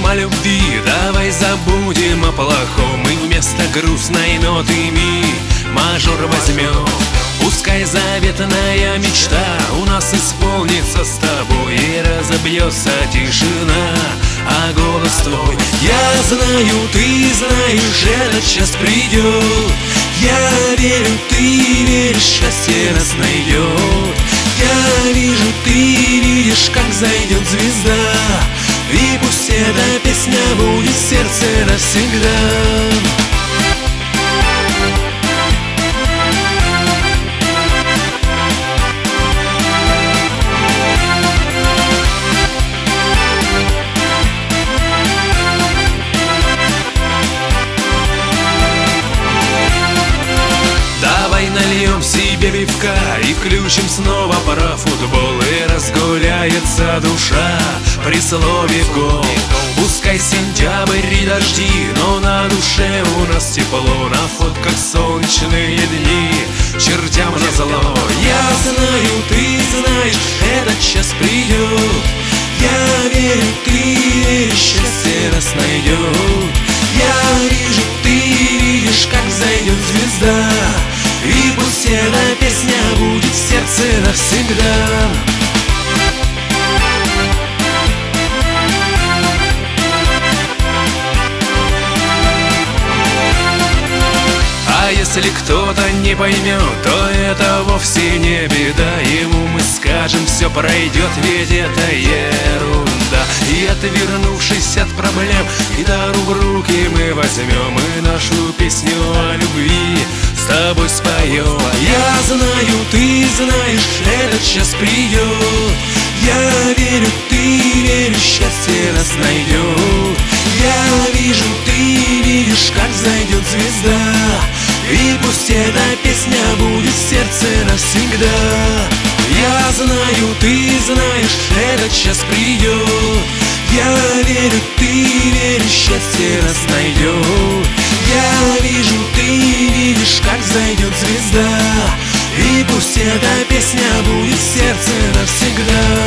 поговорим о любви, давай забудем о плохом и вместо грустной ноты ми мажор возьмем. Пускай заветная мечта у нас исполнится с тобой, и разобьется тишина, а голос твой. Я знаю, ты знаешь, этот час придет. Я верю, ты веришь, счастье нас найдет. Я вижу, ты видишь, как зайдет звезда, и пусть эта песня будет в сердце навсегда. Нальем себе пивка и включим снова про футбол, и разгуляется душа при слове гол. Пускай сентябрь и дожди, но на душе у нас тепло, на фотках солнечные дни, чертям назло. Я знаю, ты знаешь, этот час придет. Я верю, ты веришь, счастье нас найдет. Я вижу, ты видишь, как зайдет звезда, и пусть эта песня будет в сердце навсегда. А если кто-то не поймет, то это вовсе не беда. Ему мы скажем, все пройдет, ведь это ерунда. И отвернувшись от проблем, гитару в руки мы возьмем, и нашу песню о любви с тобой споем. Я знаю, ты знаешь, этот час придет. Я верю, ты веришь, счастье нас найдет. Я вижу, ты видишь, как зайдет звезда, и пусть эта песня будет в сердце навсегда. Я знаю, ты знаешь, этот час придет. Я верю, ты веришь, счастье нас найдет. Я вижу, ты видишь, как зайдет звезда, и пусть эта песня будет в сердце навсегда.